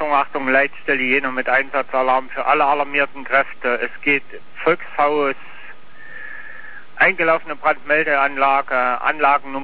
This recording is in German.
Achtung, Leitstelle Jena mit Einsatzalarm für alle alarmierten Kräfte. Es geht Volkshaus, eingelaufene Brandmeldeanlage, Anlagennummer